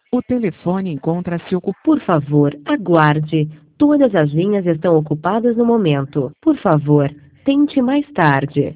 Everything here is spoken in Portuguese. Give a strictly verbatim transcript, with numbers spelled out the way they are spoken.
O telefone encontra-se ocupado. Por favor, aguarde. Todas as linhas estão ocupadas no momento. Por favor, tente mais tarde.